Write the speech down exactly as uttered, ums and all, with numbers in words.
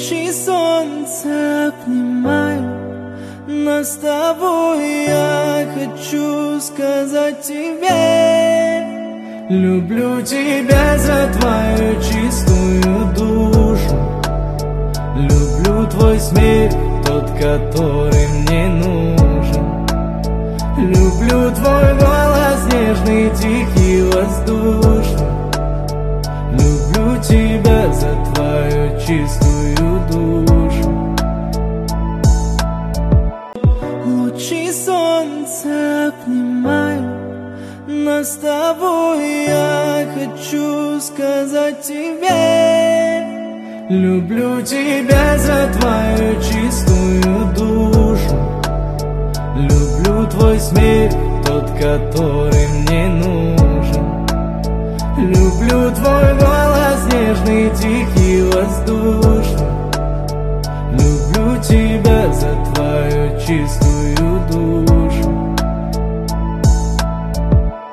Лучи солнца обнимают нас с тобой. Я хочу сказать тебе: люблю тебя за твою чистую душу. Люблю твой смех, тот, который мне нужен. Люблю твой голос нежный, тихий, воздушный. Люблю тебя за твою чистую душу. Лучи солнца обнимают нас с тобой. Я хочу сказать тебе: люблю тебя за твою чистую душу. Люблю твой смех, тот, который мне нужен. Люблю твой голос нежный, тихий, воздушный. Люблю тебя за твою чистую